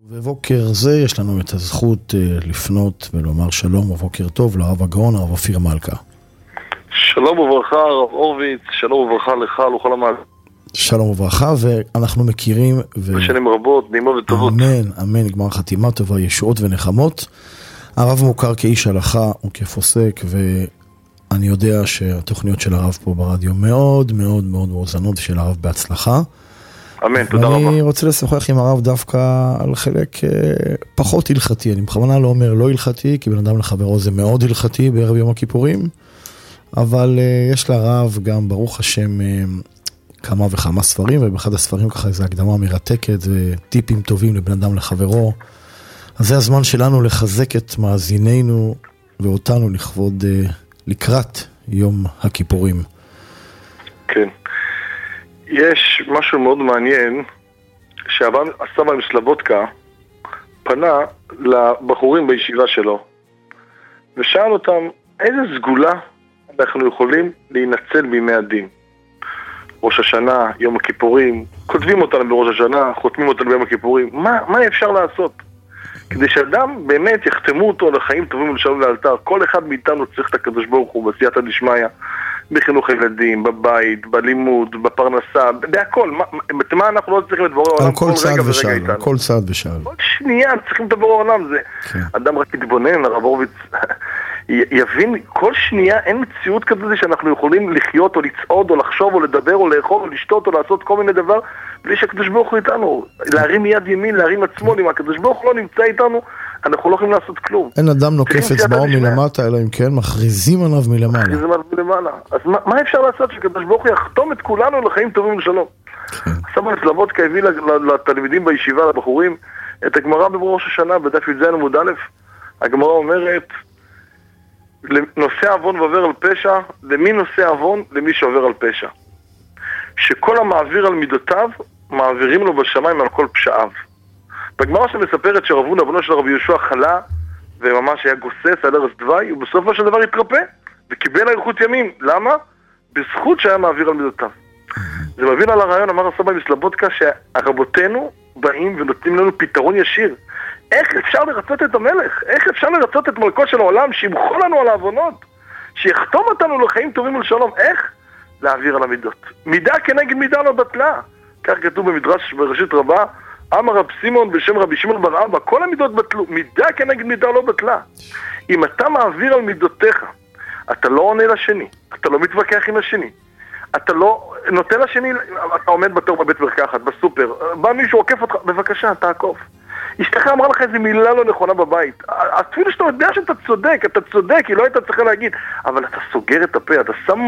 ובוקר זה יש לנו את הזכות לפנות ולומר שלום ובוקר טוב לרב הגאון, הרב אופיר מלכה. שלום וברכה, הרב הורוביץ, שלום וברכה לך, לכל המעלה. שלום וברכה, ואנחנו מכירים... בשנים רבות, נעימות וטובות. אמן, אמן, גמר חתימה טובה, ישועות ונחמות. הרב מוכר כאיש הלכה וכפוסק, ואני יודע שהתוכניות של הרב פה ברדיו מאוד מאוד מאוד מאוזנות, ושל הרב בהצלחה. אמן, תודה רבה. אני רוצה לשוחח עם הרב דווקא על חלק פחות הלכתי. אני בכוונה לא אומר לא הלכתי, כי בן אדם לחברו זה מאוד הלכתי בערב יום הכיפורים, אבל יש לרב גם ברוך השם כמה וכמה ספרים, ובאחד הספרים ככה איזו הקדמה מרתקת וטיפים טובים לבן אדם לחברו. אז זה הזמן שלנו לחזק את מאזינינו ואותנו לכבוד לקראת יום הכיפורים. כן. יש משהו מאוד מעניין, שהסבא מסלובודקה פנה לבחורים בישיבה שלו, ושאל אותם, איזה סגולה אנחנו יכולים להינצל בימי הדין? ראש השנה, יום הכיפורים, כותבים אותנו בראש השנה, חותמים אותנו ביום הכיפורים, מה אפשר לעשות? כדי שאדם באמת יחתמו אותו לחיים טובים ולשלום לאלתר. כל אחד מאיתנו צריך את הקדוש ברוך הוא בסייעתא דשמיא, בחינוך ילדים, בבית, בלימוד, בפרנסה, בהכל. מה אנחנו לא צריכים את בורא העולם כל רגע ורגע איתנו? כל צעד ושעל. כל שנייה צריכים את בורא העולם. זה אדם רק יתבונן, הרב הורוביץ יבין, כל שנייה אין מציאות כזה שאנחנו יכולים לחיות או לצעוד או לחשוב או לדבר או לאכול או לשתות או לעשות כל מיני דבר בלי שהקדוש ברוך הוא איתנו. להרים יד ימין, להרים עצמו, אם הקדוש ברוך הוא לא נמצא איתנו, אנחנו לא יכולים לעשות כלום. אין אדם נוקף אצבעו מלמטה, אלא אם כן מכריזים עליו מלמעלה. מכריזים עליו מלמעלה. אז מה אפשר לעשות שקדוש ברוך הוא יחתום את כולנו לחיים טובים ושלום? הסבא מסלובודקה הביא לתלמידים בישיבה, לבחורים, את הגמרא בראש השנה, בדף י"ז עמוד א'. הגמרא אומרת, נושא עוון ועובר על פשע, למי נושא עוון? למי שעובר על פשע. שכל המעביר על מידותיו, מעבירים לו בשמיים על כל פשעיו. בגמרא שמספרת שרב הונא בנו של רבי יהושע חלה, וממש היה גוסס על ערש דווי, ובסופו של דבר התרפא, וקיבל אריכות ימים. למה? בזכות שהיה מעביר על מידותיו. זה מבין על הרעיון, אמר הסבא מסלובודקה, שהרבותינו באים ונותנים לנו פתרון ישיר. איך אפשר לרצות את המלך? איך אפשר לרצות את מלכו של העולם, שימחו לנו על העוונות, שיחתום אותנו לחיים טובים ולשלום? איך? להעביר על המידות. מידה כנגד מידה לא בטלה. כך כתוב במדרש בראשית רבה, אמר רב סימון בשם רבי שמעון בר אבא, כל המידות בטלו, מידה כנגד מידה לא בטלה. אם אתה מעביר על מידותיך, אתה לא עונה לשני, אתה לא מתווכח עם השני, אתה לא נותן לשני, אתה עומד בתור בבית מרקחת, בסופר, בא מישהו עוקף אותך, בבקשה, תעקוף. אשתך אמרה לך איזו מילה לא נכונה בבית, אפילו שאתה יודע שאתה צודק, היא לא הייתה צריכה להגיד, אבל אתה סוגר את הפה, אתה שם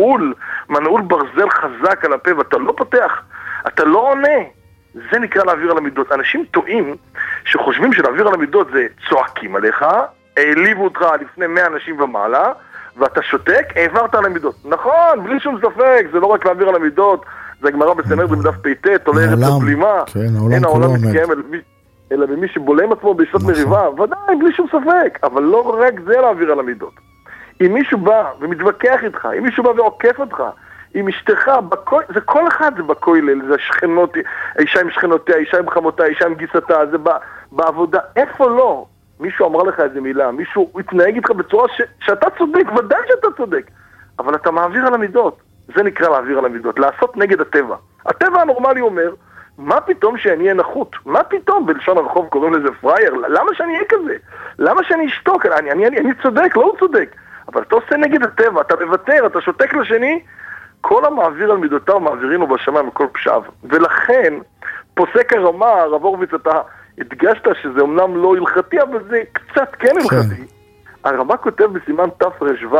מנעול ברזל חזק על הפה, ואתה לא פותח, אתה לא עונה. זה נקרא להעביר על המידות. אנשים טועים שחושבים שלהעביר על המידות זה צועקים עליך, העליבו אותך לפני 100 אנשים ומעלה, ואתה שותק, העברת על המידות. נכון, בלי שום ספק, זה לא רק להעביר על המידות, זה הגמרא בסנהדרין בדף פ"ט, עולה ארץ הבלימה, אין העולם מתקיים אלא במי שבולם עצמו ביסוד מריבה, ודאי, בלי שום ספק, אבל לא רק זה להעביר על המידות. אם מישהו בא ומתווכח איתך, אם מישהו בא ועוקף אותך, עם אשתך, זה כל אחד זה בכולל, זה השכנות, האישה עם שכנותיה, האישה עם חמותה, האישה עם גיסתה, זה בעבודה, איפה לא? מישהו אמר לך איזה מילה, מישהו התנהג איתך בצורה שאתה צודק, ודאי שאתה צודק, אבל אתה מעביר על המידות. זה נקרא להעביר על המידות, לעשות נגד הטבע. הטבע הנורמלי אומר, מה פתאום שאני אהיה נחות? מה פתאום? בלשון הרחוב קוראים לזה פרייר. למה שאני אהיה כזה? למה שאני אשתוק? אני צודק, לא הוא צודק. אבל אתה עושה נגד הטבע, אתה מוותר, אתה שותק לשני, כל המעביר על מידותיו מעבירינו בשמיים מכל פשעיו. ולכן, פוסק הרמה, הרב הורוביץ, אתה הדגשת שזה אומנם לא הלכתי, אבל זה קצת כן הלכתי. הרמה כותב בסימן תר"ו,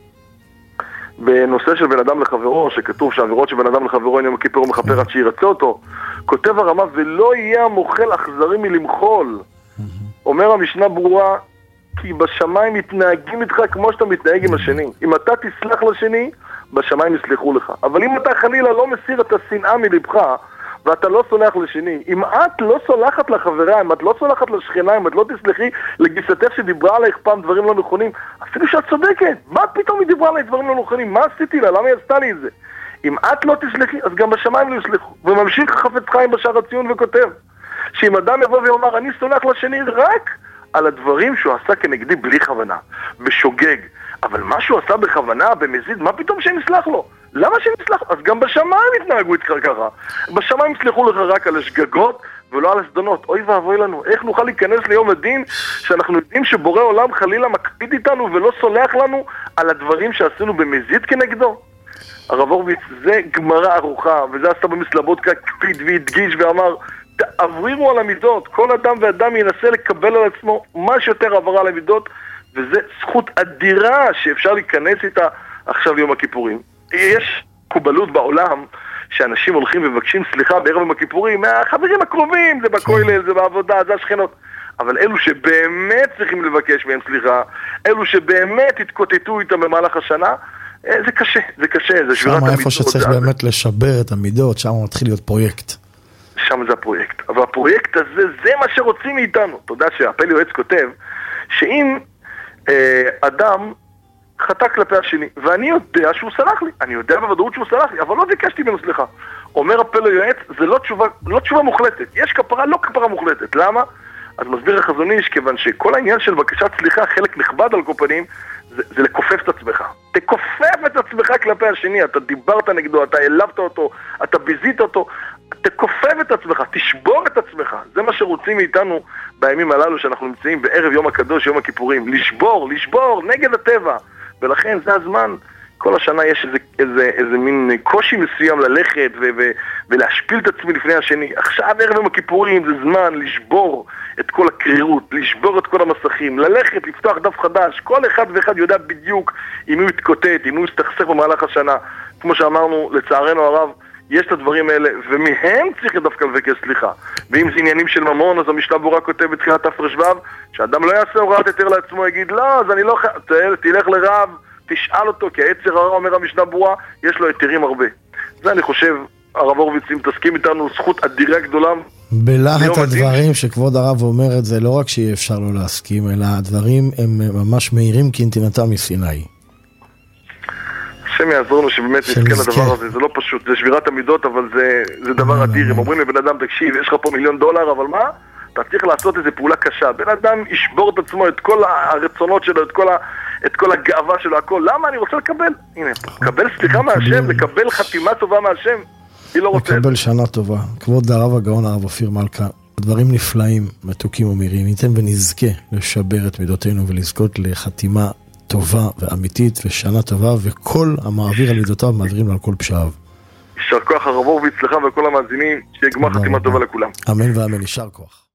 בנושא של בן אדם לחברו, שכתוב שהעבירות של בן אדם לחברו אין יום הכיפור מכפר עד שירצה אותו, כותב הרמה, ולא יהיה המוכל אכזרי מלמחול. אומר המשנה ברורה, כי בשמיים מתנהגים איתך כמו שאתה מתנהג עם השני. אם אתה תסלח לשני, בשמיים יסלחו לך. אבל אם אתה חלילה לא מסיר את השנאה מלבך, ואתה לא סולח לשני, אם את לא סולחת לחברה, אם את לא סולחת לשכנה, אם את לא תסלחי לגיסתך שדיברה עלייך פעם דברים לא נכונים, אפילו שאת צודקת, מה פתאום היא דיברה עליי דברים לא נכונים? מה עשיתי לה? למה היא עשתה לי את זה? אם את לא תסלחי, אז גם בשמיים לא יסלחו. וממשיך חפץ חיים בשער הציון וכותב, שאם אדם יבוא ויאמר, אני סולח לשני רק על הדברים שהוא עשה כנגדי בלי כוונה, בשוגג, אבל מה שהוא עשה בכוונה, במזיד, מה פתאום שנסלח לו? למה שנסלח? אז גם בשמיים יתנהגו איתך ככה. בשמיים יסלחו לך רק על השגגות ולא על הסדנות. אוי ואבוי לנו, איך נוכל להיכנס ליום הדין שאנחנו יודעים שבורא עולם חלילה מקפיד איתנו ולא סולח לנו על הדברים שעשינו במזיד כנגדו? הרב הורוביץ, זה גמרא ארוכה, וזה עשה במסלבודקה קפיד והדגיש ואמר, תעבירו על המידות, כל אדם ואדם ינסה לקבל על עצמו מה שיותר עברה על המידות, וזה זכות אדירה שאפשר להיכנס איתה עכשיו ליום הכיפורים. יש קובלות בעולם שאנשים הולכים ומבקשים סליחה בערב יום הכיפורים מהחברים הקרובים, זה בכולל, זה בעבודה, זה השכנות, אבל אלו שבאמת צריכים לבקש מהם סליחה, אלו שבאמת התקוטטו איתם במהלך השנה, זה קשה, זה קשה, זה שבירת המידות. שם איפה שצריך באמת לשבר את המידות, שם מתחיל להיות פרויקט. שם זה הפרויקט, אבל הפרויקט הזה, זה מה שרוצים מאיתנו. אתה יודע שהפל יועץ כותב, שאם אדם חטא כלפי השני, ואני יודע שהוא סלח לי, אני יודע בוודאות שהוא סלח לי, אבל לא ביקשתי ממנו סליחה. אומר הפל יועץ, זה לא תשובה מוחלטת, יש כפרה, לא כפרה מוחלטת. למה? אז מסביר החזון איש, כיוון שכל העניין של בקשת סליחה, חלק נכבד על כל פנים, זה לכופף את עצמך. תכופף את עצמך כלפי השני, אתה דיברת נגדו, אתה העלבת אותו, אתה ביזית אותו, תכופף את עצמך, תשבור את עצמך. זה מה שרוצים מאיתנו בימים הללו שאנחנו נמצאים בערב יום הקדוש, יום הכיפורים. לשבור נגד הטבע. ולכן זה הזמן, כל השנה יש איזה מין קושי מסוים ללכת ולהשפיל את עצמי לפני השני. עכשיו ערב יום הכיפורים זה זמן לשבור את כל הקרירות, לשבור את כל המסכים, ללכת, לפתוח דף חדש. כל אחד ואחד יודע בדיוק אם הוא יתקוטט, אם הוא יסתכסך במהלך השנה. כמו שאמרנו, לצערנו הרב, יש את הדברים האלה, ומהם צריך דווקא לבקש סליחה. ואם זה עניינים של ממון, אז המשנה ברורה כותב בתחילת תרש"ו, שאדם לא יעשה הוראת היתר לעצמו, יגיד, לא, אז אני לא תלך לרב, תשאל אותו, כי היצר הרע, אומר המשנה ברורה, יש לו היתרים הרבה. זה אני חושב, הרב הורוביץ, אם תסכים איתנו, זכות אדירה גדולה. בלהט הדברים שכבוד הרב אומר את זה, לא רק שיהיה אפשר לא להסכים, אלא הדברים הם ממש מהירים כנתינתם מסיני. השם יעזור לנו שבאמת נזכה לדבר הזה, זה לא פשוט, זה שבירת המידות, אבל זה דבר אדיר. הם אומרים לבן אדם, תקשיב, יש לך פה $1,000,000, אבל מה? אתה צריך לעשות איזו פעולה קשה. בן אדם ישבור את עצמו, את כל הרצונות שלו, את כל הגאווה שלו, הכל. למה? אני רוצה לקבל. הנה, לקבל סליחה מהשם, לקבל חתימה טובה מהשם. היא לא רוצה. לקבל שנה טובה. כבוד הרב הגאון, הרב אופיר מלכה, דברים נפלאים, מתוקים ומירים. ניתן ונזכה לשבר את מידותינו ולזכות לחתימה טובה ואמיתית ושנה טובה, וכל המעביר על מידותיו מעבירים לו על כל פשעיו. יישר כוח הרב הורוביץ, לך וכל המאזינים, שיהיה גמר חתימה טובה לכולם. אמן ואמן, יישר כוח.